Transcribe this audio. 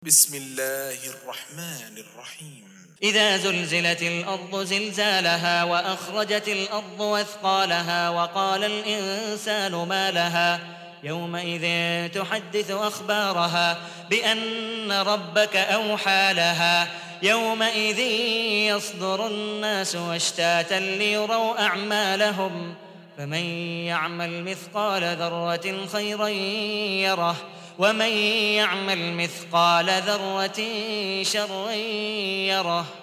بسم الله الرحمن الرحيم إذا زلزلت الأرض زلزالها وأخرجت الأرض أثقالها وقال الإنسان ما لها يومئذ تحدث أخبارها بأن ربك أوحى لها يومئذ يصدر الناس أشتاتا ليروا أعمالهم فمن يعمل مثقال ذرة خيرا يره ومن يعمل مثقال ذرة شرا يره